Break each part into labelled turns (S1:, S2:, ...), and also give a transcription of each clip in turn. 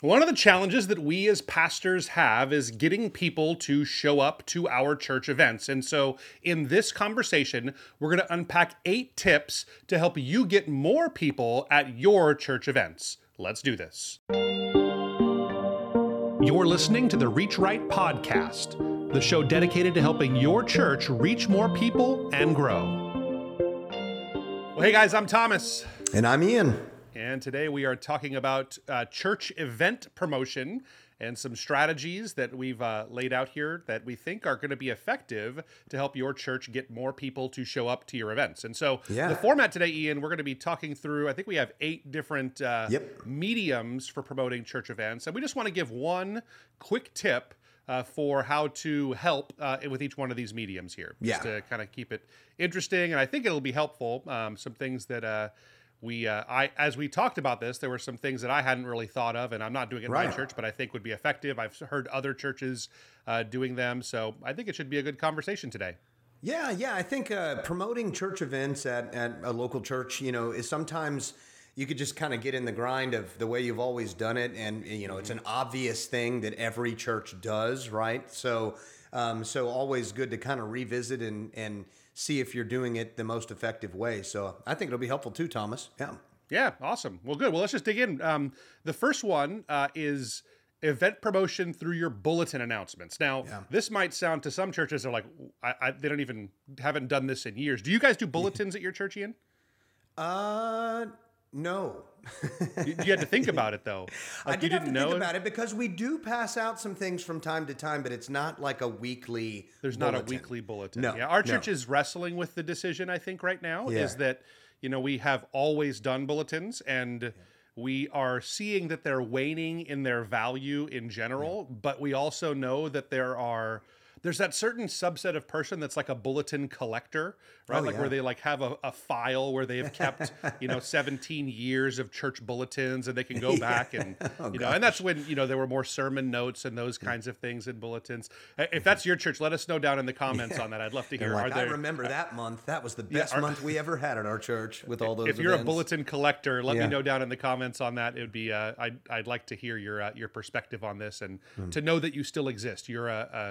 S1: One of the challenges that we as pastors have is getting people to show up to our church events. And so in this conversation, we're going to unpack 8 tips to help you get more people at your church events. Let's do this. You're listening to the Reach Right podcast, the show dedicated to helping your church reach more people and grow. Well, hey guys, I'm Thomas.
S2: And I'm Ian.
S1: And today we are talking about church event promotion and some strategies that we've laid out here that we think are going to be effective to help your church get more people to show up to your events. And so the format today, Ian, we're going to be talking through, I think we have 8 different mediums for promoting church events. And we just want to give one quick tip for how to help with each one of these mediums here. Just to kind of keep it interesting. And I think it'll be helpful. Some things that... as we talked about this, there were some things that I hadn't really thought of, and I'm not doing it in my church, but I think would be effective. I've heard other churches doing them, so I think it should be a good conversation today.
S2: Yeah. I think promoting church events at a local church, is sometimes you could just kind of get in the grind of the way you've always done it, and it's an obvious thing that every church does, right? So always good to kind of revisit and see if you're doing it the most effective way. So I think it'll be helpful too, Thomas.
S1: Yeah, awesome. Well, good. Well, let's just dig in. The first one is event promotion through your bulletin announcements. Now, this might sound to some churches, they're like, they haven't done this in years. Do you guys do bulletins at your church, Ian?
S2: No.
S1: You had to think about it, though.
S2: I did have to think about it because we do pass out some things from time to time, but it's not like a weekly
S1: There's
S2: bulletin.
S1: not a weekly bulletin.
S2: No.
S1: Yeah, our church is wrestling with the decision, I think, right now, is that, we have always done bulletins, and we are seeing that they're waning in their value in general, but we also know that there's that certain subset of person that's like a bulletin collector, right? Where they have a file where they've kept, 17 years of church bulletins, and they can go back and, and that's when, there were more sermon notes and those kinds of things in bulletins. If that's your church, let us know down in the comments on that. I'd love to hear.
S2: I remember that month. That was the best month we ever had at our church with all those
S1: If you're
S2: events.
S1: a bulletin collector, let me know down in the comments on that. It would be, I'd like to hear your perspective on this and to know that you still exist. You're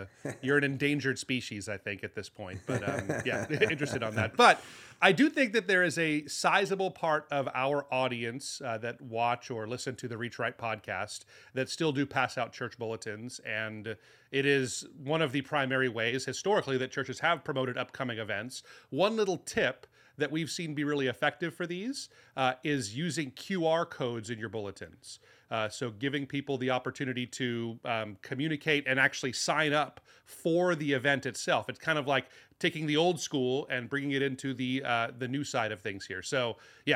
S1: an endangered species, I think, at this point. But interested on that. But I do think that there is a sizable part of our audience that watch or listen to the Reach Right podcast that still do pass out church bulletins. And it is one of the primary ways historically that churches have promoted upcoming events. One little tip that we've seen be really effective for these is using QR codes in your bulletins. So giving people the opportunity to communicate and actually sign up for the event itself. It's kind of like taking the old school and bringing it into the new side of things here. So the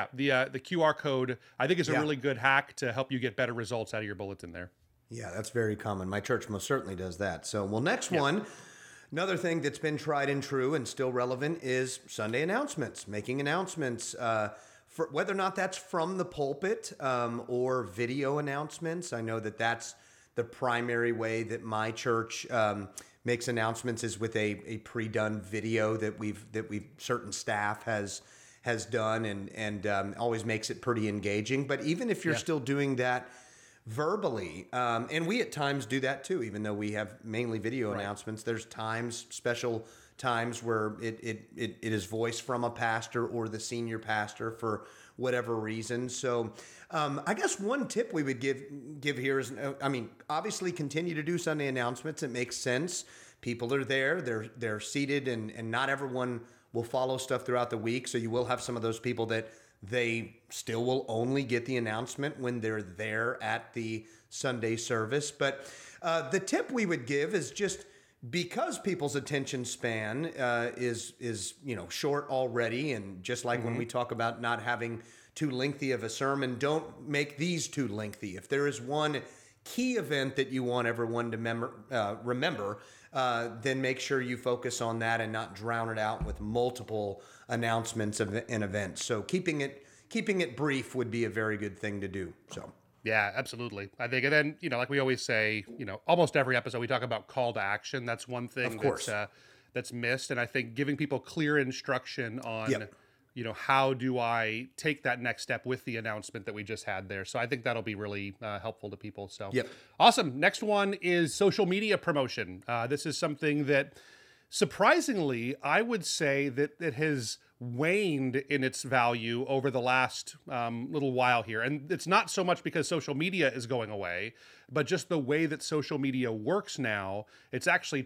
S1: QR code, I think, is a really good hack to help you get better results out of your bulletin there.
S2: Yeah, that's very common. My church most certainly does that. So, next one. Another thing that's been tried and true and still relevant is Sunday announcements, making announcements, for whether or not that's from the pulpit or video announcements. I know that that's the primary way that my church makes announcements is with a pre-done video that we've certain staff has done and always makes it pretty engaging. But even if you're still doing that verbally, and we at times do that too, even though we have mainly video announcements, there's special times where it is voiced from a pastor or the senior pastor for whatever reason. So I guess one tip we would give here is, obviously continue to do Sunday announcements. It makes sense. People are there, they're seated, and not everyone will follow stuff throughout the week. So you will have some of those people that they still will only get the announcement when they're there at the Sunday service. But the tip we would give is just because people's attention span is short already, and just like when we talk about not having too lengthy of a sermon, don't make these too lengthy. If there is one key event that you want everyone to remember, then make sure you focus on that and not drown it out with multiple announcements and events. So keeping it brief would be a very good thing to do. So.
S1: Yeah, absolutely. I think, and then, like we always say, almost every episode we talk about call to action. That's one thing that's missed. And I think giving people clear instruction on how do I take that next step with the announcement that we just had there? So I think that'll be really helpful to people. So
S2: Yep.
S1: Awesome. Next one is social media promotion. This is something that surprisingly, I would say that it has waned in its value over the last little while here. And it's not so much because social media is going away, but just the way that social media works now, it's actually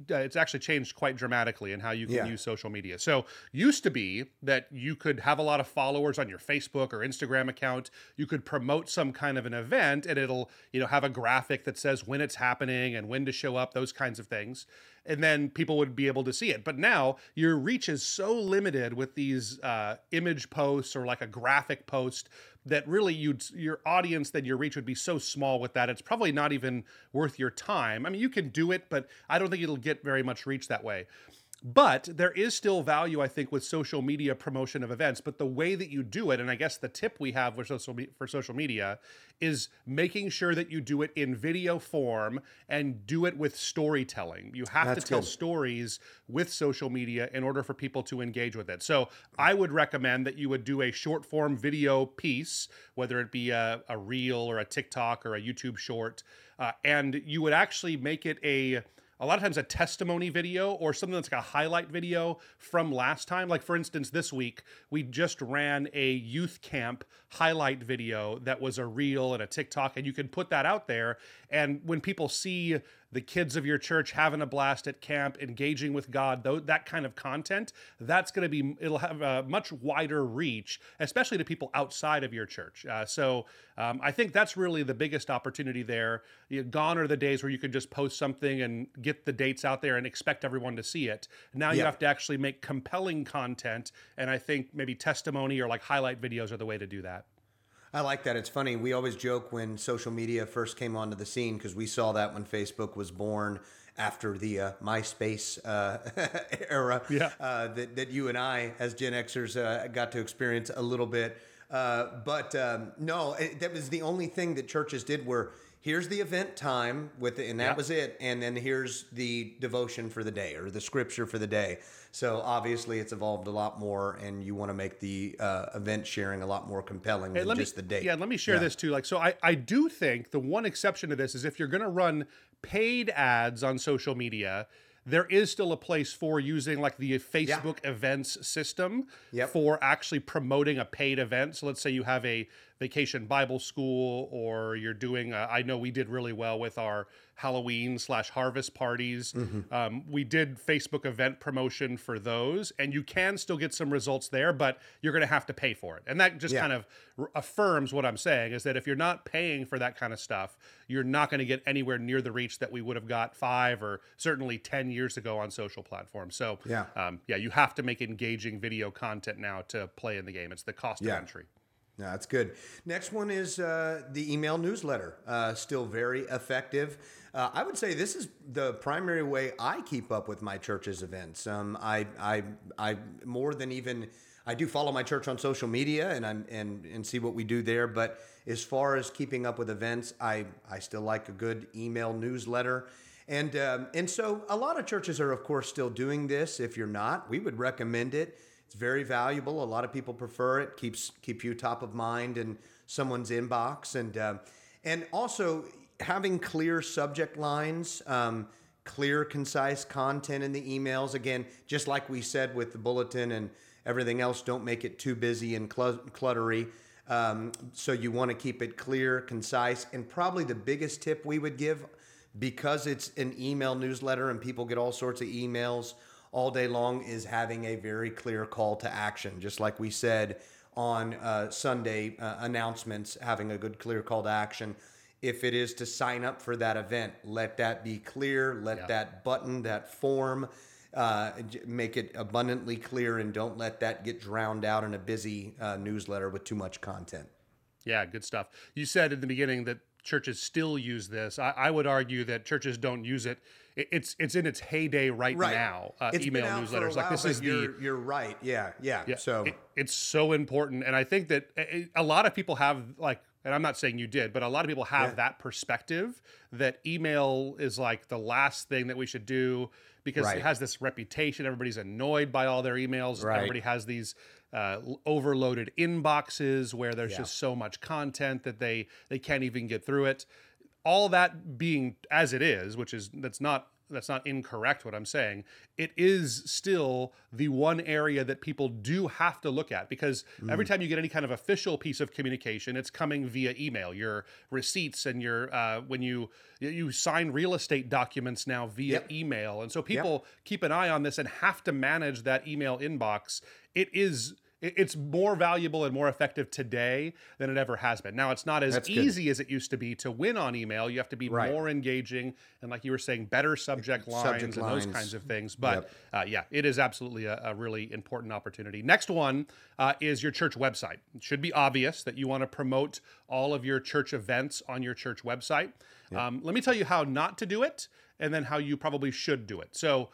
S1: changed quite dramatically in how you can use social media. So used to be that you could have a lot of followers on your Facebook or Instagram account. You could promote some kind of an event and it'll, have a graphic that says when it's happening and when to show up, those kinds of things. And then people would be able to see it. But now your reach is so limited with these image posts or like a graphic post that really your audience, then your reach would be so small with that. It's probably not even worth your time. I mean, you can do it, but I don't think it'll get very much reach that way. But there is still value, I think, with social media promotion of events. But the way that you do it, and I guess the tip we have for social media is making sure that you do it in video form and do it with storytelling. You have to tell stories with social media in order for people to engage with it. So I would recommend that you would do a short form video piece, whether it be a reel or a TikTok or a YouTube short, and you would actually make it a lot of times a testimony video or something that's like a highlight video from last time. Like for instance, this week, we just ran a youth camp highlight video that was a reel and a TikTok, and you can put that out there. And when people see the kids of your church having a blast at camp, engaging with God, that kind of content, it'll have a much wider reach, especially to people outside of your church. So I think that's really the biggest opportunity there. Gone are the days where you could just post something and get the dates out there and expect everyone to see it. Now you have to actually make compelling content. And I think maybe testimony or like highlight videos are the way to do that.
S2: I like that. It's funny. We always joke when social media first came onto the scene because we saw that when Facebook was born after the MySpace era that you and I, as Gen Xers, got to experience a little bit. But that was the only thing that churches did were, here's the event time and that was it. And then here's the devotion for the day or the scripture for the day. So obviously it's evolved a lot more, and you want to make the event sharing a lot more compelling than just the date.
S1: Yeah, let me share this too. I do think the one exception to this is if you're going to run paid ads on social media, there is still a place for using like the Facebook events system for actually promoting a paid event. So let's say you have a Vacation Bible School, or you're doing, I know we did really well with our Halloween/harvest parties. We did Facebook event promotion for those, and you can still get some results there, but you're going to have to pay for it. And that just kind of affirms what I'm saying, is that if you're not paying for that kind of stuff, you're not going to get anywhere near the reach that we would have got 5 or certainly 10 years ago on social platforms. So you have to make engaging video content now to play in the game. It's the cost of entry.
S2: No, that's good. Next one is the email newsletter. Still very effective. I would say this is the primary way I keep up with my church's events. I more than even, I do follow my church on social media and see what we do there. But as far as keeping up with events, I still like a good email newsletter. And so a lot of churches are, of course, still doing this. If you're not, we would recommend it. It's very valuable. A lot of people prefer it. Keep you top of mind in someone's inbox, and also having clear subject lines, clear, concise content in the emails. Again, just like we said with the bulletin and everything else, don't make it too busy and cluttery. So you want to keep it clear, concise, and probably the biggest tip we would give, because it's an email newsletter and people get all sorts of emails all day long, is having a very clear call to action. Just like we said on Sunday announcements, having a good clear call to action. If it is to sign up for that event, let that be clear. Let that button, that form, make it abundantly clear, and don't let that get drowned out in a busy newsletter with too much content.
S1: Yeah, good stuff. You said in the beginning that churches still use this. I would argue that churches don't use it. It's in its heyday right now.
S2: It's
S1: email
S2: been out
S1: newsletters
S2: for a while,
S1: like this is
S2: you're right. Yeah. So
S1: it's so important, and I think that a lot of people have and I'm not saying you did, but a lot of people have that perspective that email is like the last thing that we should do because it has this reputation. Everybody's annoyed by all their emails. Everybody has these overloaded inboxes where there's just so much content that they can't even get through it. All that being as it is, which is that's not incorrect what I'm saying. It is still the one area that people do have to look at, because every time you get any kind of official piece of communication, it's coming via email. Your receipts and your when you sign real estate documents now via email. And so people keep an eye on this and have to manage that email inbox. It's more valuable and more effective today than it ever has been. Now, it's not as easy as it used to be to win on email. You have to be more engaging and, like you were saying, better subject lines and those kinds of things. But it is absolutely a really important opportunity. Next one is your church website. It should be obvious that you want to promote all of your church events on your church website. Let me tell you how not to do it and then how you probably should do it. So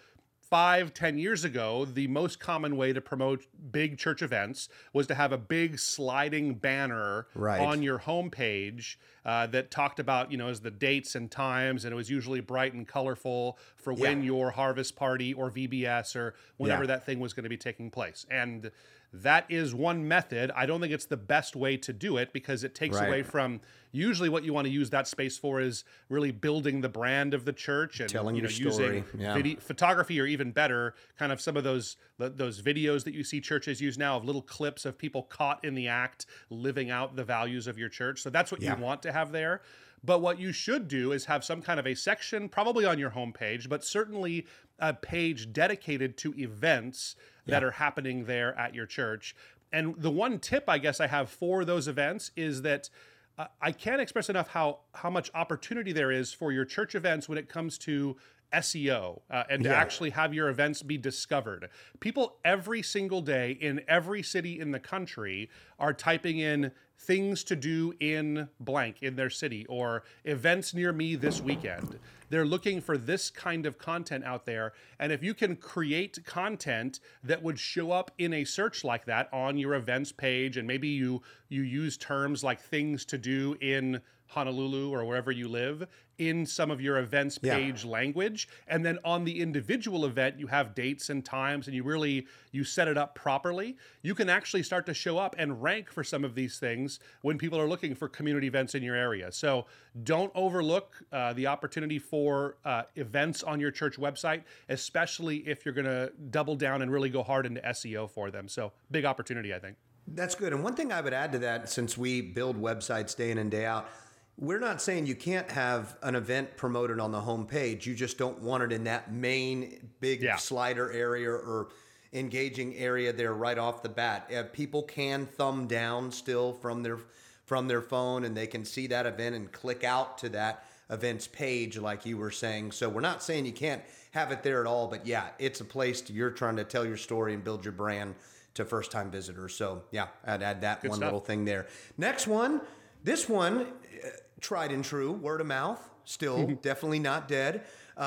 S1: 5-10 years ago, the most common way to promote big church events was to have a big sliding banner on your homepage that talked about, as the dates and times, and it was usually bright and colorful for when your harvest party or VBS or whenever that thing was going to be taking place. And that is one method. I don't think it's the best way to do it, because it takes away from usually what you want to use that space for is really building the brand of the church and
S2: telling your story.
S1: Using photography, or even better, kind of some of those videos that you see churches use now of little clips of people caught in the act living out the values of your church. So that's what you want to have there. But what you should do is have some kind of a section, probably on your homepage, but certainly a page dedicated to events that are happening there at your church. And the one tip I guess I have for those events is that I can't express enough how much opportunity there is for your church events when it comes to SEO and to actually have your events be discovered. People every single day in every city in the country are typing in things to do in blank in their city, or events near me this weekend. They're looking for this kind of content out there. And if you can create content that would show up in a search like that on your events page, and maybe you use terms like things to do in Honolulu or wherever you live in some of your events page language, and then on the individual event you have dates and times, and you set it up properly, you can actually start to show up and rank for some of these things when people are looking for community events in your area. So don't overlook the opportunity for events on your church website, especially if you're going to double down and really go hard into SEO for them. So big opportunity, I think.
S2: That's good. And one thing I would add to that, since we build websites day in and day out, we're not saying you can't have an event promoted on the homepage. You just don't want it in that main big slider area or engaging area there right off the bat. People can thumb down still from their phone, and they can see that event and click out to that events page, like you were saying. So we're not saying you can't have it there at all, but it's a place you're trying to tell your story and build your brand to first-time visitors. So I'd add that good one stuff. Little thing there. Next one, this one, tried and true, word of mouth, still definitely not dead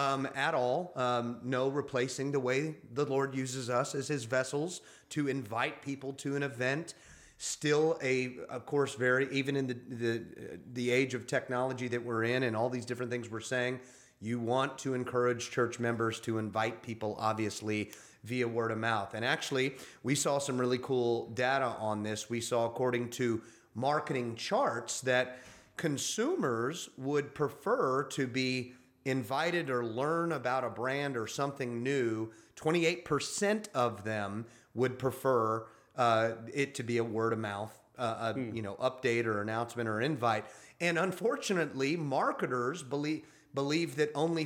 S2: at all. No replacing the way the Lord uses us as his vessels to invite people to an event. Still of course, even in the age of technology that we're in and all these different things we're saying, you want to encourage church members to invite people, obviously, via word of mouth. And actually, we saw some really cool data on this. We saw, according to marketing charts, that consumers would prefer to be invited or learn about a brand or something new. 28% of them would prefer it to be a word of mouth, update or announcement or invite. And unfortunately, marketers believe that only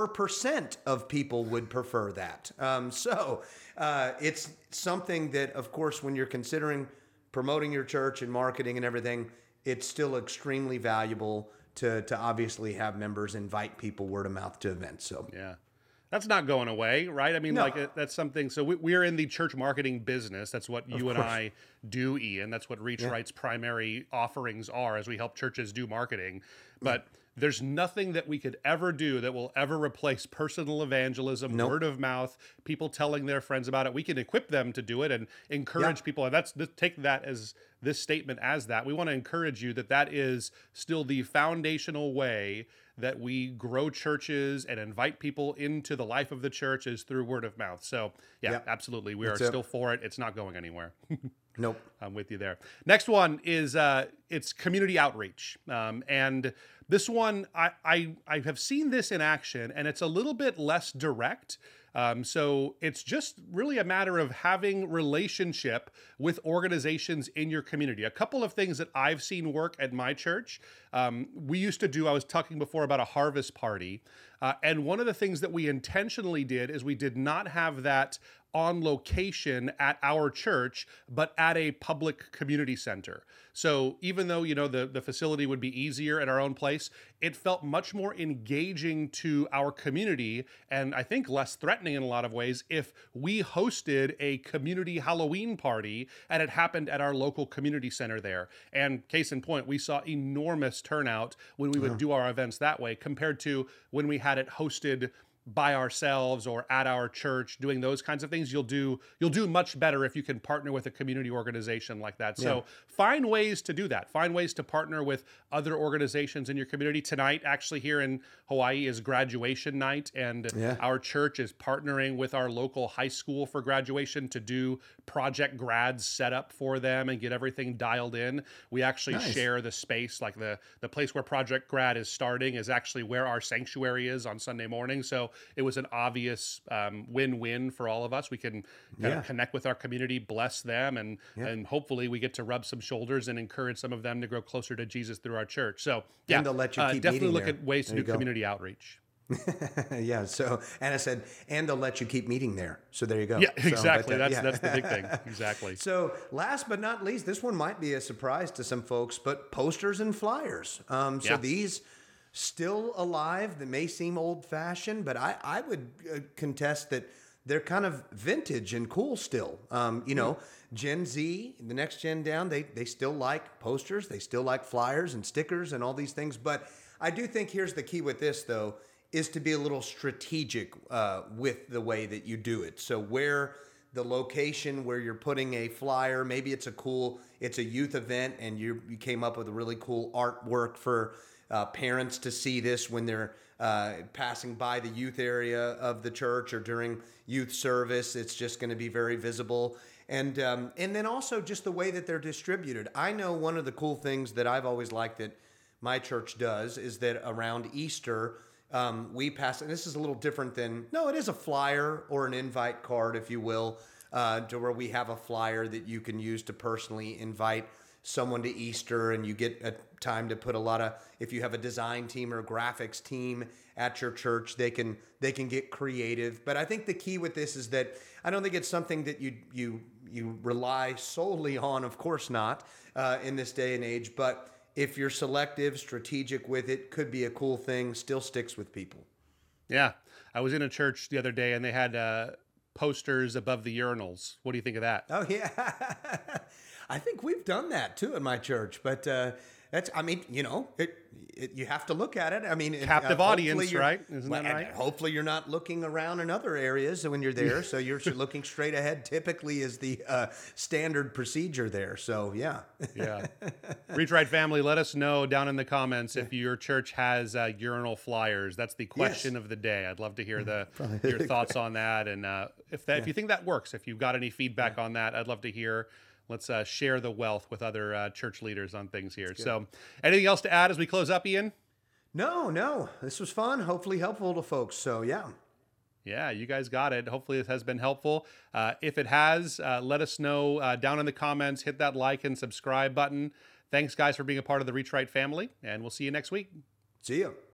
S2: 4% of people would prefer that. So it's something that, of course, when you're considering promoting your church and marketing and everything, it's still extremely valuable to obviously have members invite people word of mouth to events. So
S1: that's not going away, right? I mean, that's something. So we're in the church marketing business. That's what you and I do, Ian. That's what Reach Right's primary offerings are, as we help churches do marketing. But there's nothing that we could ever do that will ever replace personal evangelism,
S2: Nope.
S1: word of mouth, people telling their friends about it. We can equip them to do it and encourage people. And take that as this statement as that. We want to encourage you that is still the foundational way that we grow churches and invite people into the life of the church is through word of mouth. So yeah, absolutely. We are still for it. It's not going anywhere.
S2: Nope.
S1: I'm with you there. Next one is it's community outreach. And this one, I have seen this in action, and it's a little bit less direct. So it's just really a matter of having relationship with organizations in your community. A couple of things that I've seen work at my church. We used to do, I was talking before about a harvest party. And one of the things that we intentionally did is we did not have that on location at our church, but at a public community center. So even though, the facility would be easier at our own place, it felt much more engaging to our community, and I think less threatening in a lot of ways, if we hosted a community Halloween party and it happened at our local community center there. And case in point, we saw enormous turnout when we would do our events that way compared to when we had it hosted by ourselves or at our church, doing those kinds of things. You'll do much better if you can partner with a community organization like that. So find ways to do that. Find ways to partner with other organizations in your community. Tonight, actually here in Hawaii, is graduation night, and our church is partnering with our local high school for graduation to do Project Grads set up for them and get everything dialed in. We actually share the space, like the place where Project Grad is starting is actually where our sanctuary is on Sunday morning. So it was an obvious win-win for all of us. We can kind of connect with our community, bless them, and hopefully we get to rub some shoulders and encourage some of them to grow closer to Jesus through our church. So
S2: and they'll let you keep
S1: definitely
S2: meeting
S1: look
S2: there.
S1: at ways to
S2: There
S1: do
S2: you go.
S1: community outreach.
S2: Yeah. So Anna said, and they'll let you keep meeting there. So there you go.
S1: Yeah,
S2: So,
S1: exactly.
S2: but,
S1: That's the big thing. Exactly.
S2: So last but not least, this one might be a surprise to some folks, but posters and flyers. So these still alive. They may seem old fashioned, but I would contest that they're kind of vintage and cool still. Gen Z, the next gen down, they still like posters. They still like flyers and stickers and all these things. But I do think here's the key with this, though, is to be a little strategic with the way that you do it. So where the location where you're putting a flyer, maybe it's a youth event and you came up with a really cool artwork for parents to see this when they're passing by the youth area of the church or during youth service. It's just going to be very visible. And then also just the way that they're distributed. I know one of the cool things that I've always liked that my church does is that around Easter, we pass, and this is a little different it is a flyer or an invite card, if you will, to where we have a flyer that you can use to personally invite someone to Easter, and you get a time to put if you have a design team or a graphics team at your church, they can get creative. But I think the key with this is that I don't think it's something that you rely solely on, of course not, in this day and age, but if you're selective, strategic with it, could be a cool thing, still sticks with people.
S1: Yeah. I was in a church the other day and they had posters above the urinals. What do you think of that?
S2: Oh, yeah. I think we've done that too in my church, but you have to look at it. I mean,
S1: Captive audience, right? Isn't that right?
S2: Hopefully you're not looking around in other areas when you're there. So you're looking straight ahead, typically is the standard procedure there. So, yeah.
S1: Yeah. Reach Right family, let us know down in the comments if your church has urinal flyers. That's the question of the day. I'd love to hear your thoughts on that. And if you think that works, if you've got any feedback on that, I'd love to hear. Let's share the wealth with other church leaders on things here. So anything else to add as we close up, Ian?
S2: No. This was fun. Hopefully helpful to folks. So, yeah.
S1: Yeah, you guys got it. Hopefully this has been helpful. If it has, let us know down in the comments. Hit that like and subscribe button. Thanks, guys, for being a part of the Reach Right family, and we'll see you next week.
S2: See you.